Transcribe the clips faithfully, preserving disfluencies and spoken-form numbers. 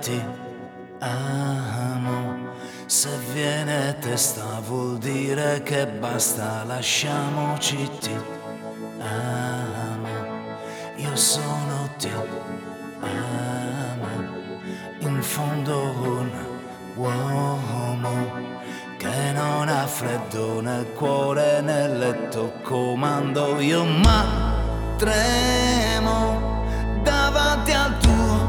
ti amo. Se viene testa vuol dire che basta, lasciamoci, ti amo. Io sono ti amo. In fondo un uomo che non ha freddo nel cuore, nel letto comando io, ma tremo davanti al tuo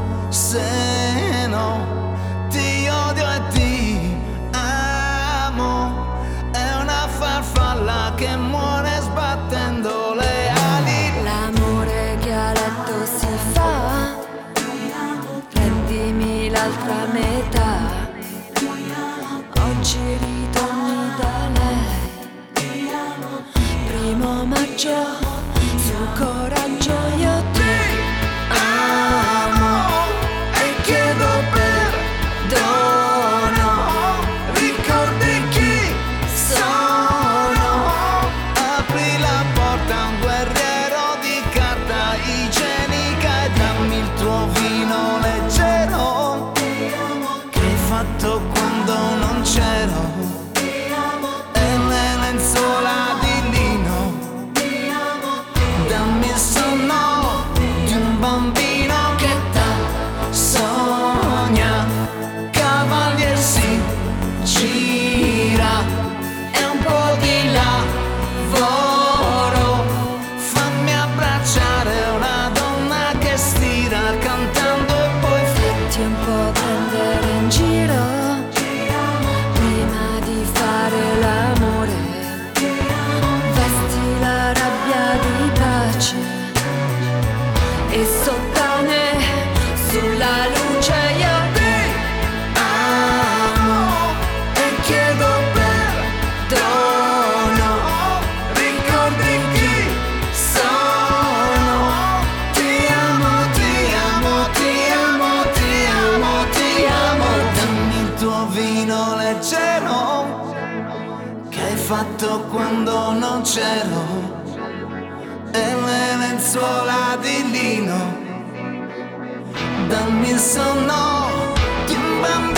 seno. Ti odio e ti amo, è una farfalla che muore sbattendo le ali. L'amore che a letto si fa, prendimi l'altra metà. Oggi ritorni da lei, primo maggio, sul coraggio io ti amo e chiedo perdono. Ricordi chi sono? Apri la porta a un guerriero di carta igienica e dammi il tuo vino leggero che hai fatto quando non c'ero. E le lenzuola di lino, dammi il sonno di un bambino che t'ha sogna. Cavalier si gira e un po' di lavoro. Fammi abbracciare una donna che stira cantando e poi Fatti un po' prendere in giro prima di fare l'amore. Vesti la rabbia di pace e sottane sulla luce io ti amo e chiedo perdono. ricordi chi sono. Ti amo, ti amo, ti amo, ti amo, ti amo. Dammi il tuo vino leggero che hai fatto quando non c'ero. E le lenzuola di lino, dammi il sonno di un bambino